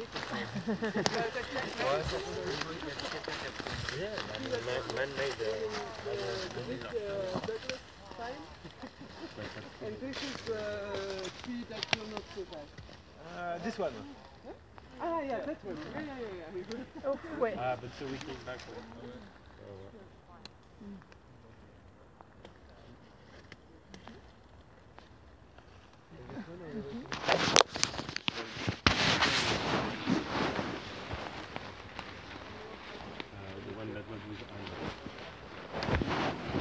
And this is tree that you're not so bad. This one. Ah, yeah, that one. Yeah. Oh, ouais. But so we came back. The one that was with Anna.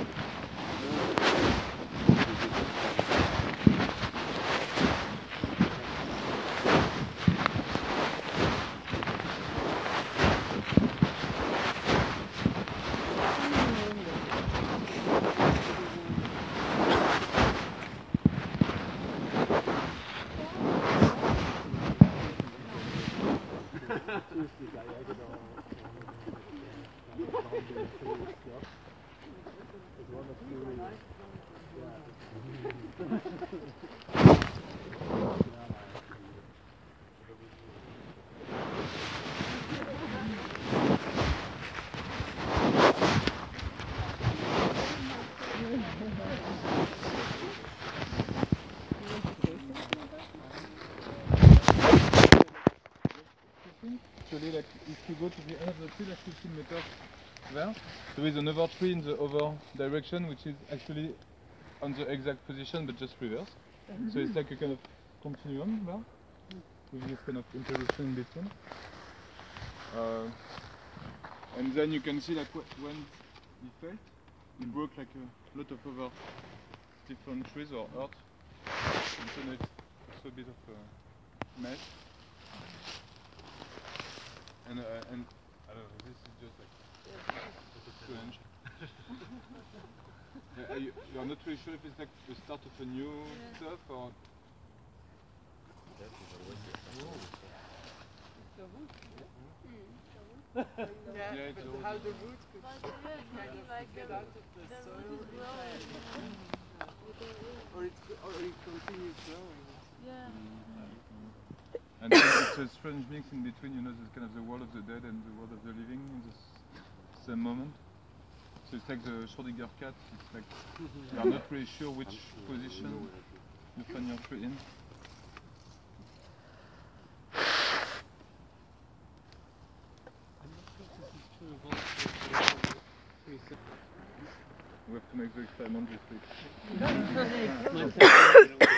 Actually, like if you go to the end of the tree, like 15 meters there, there is another tree in the other direction, which is actually on the exact position but just reverse. So it's like a kind of continuum there, with this kind of interruption in between. And then you can see like when he fell, he broke like a lot of other different trees or earth. And so it's also a bit of a mess. And I don't know, this is just like strange. You're not really sure if it's like the start of a new stuff or... Yeah, it's but how the roots could kind of get out of the soil or it continues growing. And it's a strange mix in between, you know, there's kind of the world of the dead and the world of the living in the same moment. So it's like the Schrödinger cat, it's like you're not really sure which position you find your tree in. We have to make the experiment this week.